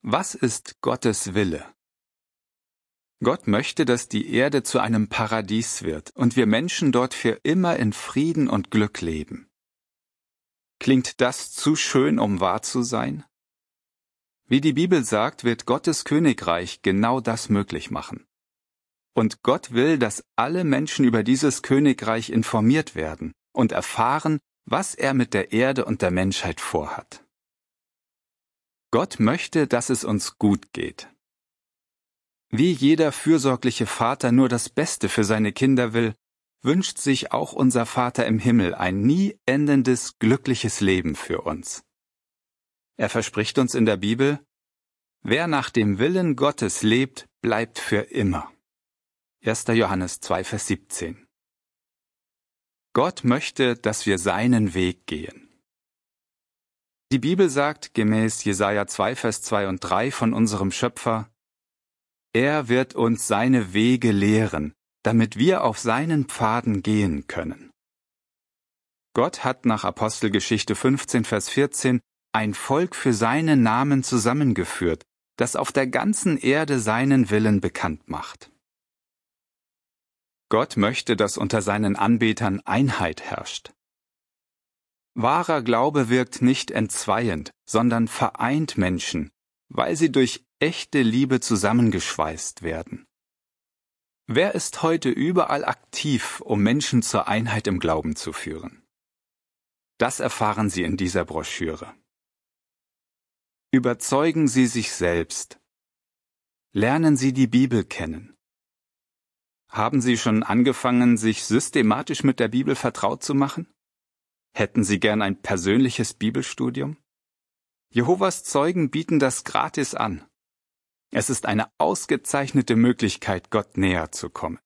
Was ist Gottes Wille? Gott möchte, dass die Erde zu einem Paradies wird und wir Menschen dort für immer in Frieden und Glück leben. Klingt das zu schön, um wahr zu sein? Wie die Bibel sagt, wird Gottes Königreich genau das möglich machen. Und Gott will, dass alle Menschen über dieses Königreich informiert werden und erfahren, was er mit der Erde und der Menschheit vorhat. Gott möchte, dass es uns gut geht. Wie jeder fürsorgliche Vater nur das Beste für seine Kinder will, wünscht sich auch unser Vater im Himmel ein nie endendes, glückliches Leben für uns. Er verspricht uns in der Bibel: Wer nach dem Willen Gottes lebt, bleibt für immer. 1. Johannes 2, Vers 17. Gott möchte, dass wir seinen Weg gehen. Die Bibel sagt gemäß Jesaja 2, Vers 2 und 3 von unserem Schöpfer: Er wird uns seine Wege lehren, damit wir auf seinen Pfaden gehen können. Gott hat nach Apostelgeschichte 15, Vers 14 ein Volk für seinen Namen zusammengeführt, das auf der ganzen Erde seinen Willen bekannt macht. Gott möchte, dass unter seinen Anbetern Einheit herrscht. Wahrer Glaube wirkt nicht entzweiend, sondern vereint Menschen, weil sie durch echte Liebe zusammengeschweißt werden. Wer ist heute überall aktiv, um Menschen zur Einheit im Glauben zu führen? Das erfahren Sie in dieser Broschüre. Überzeugen Sie sich selbst. Lernen Sie die Bibel kennen. Haben Sie schon angefangen, sich systematisch mit der Bibel vertraut zu machen? Hätten Sie gern ein persönliches Bibelstudium? Jehovas Zeugen bieten das gratis an. Es ist eine ausgezeichnete Möglichkeit, Gott näher zu kommen.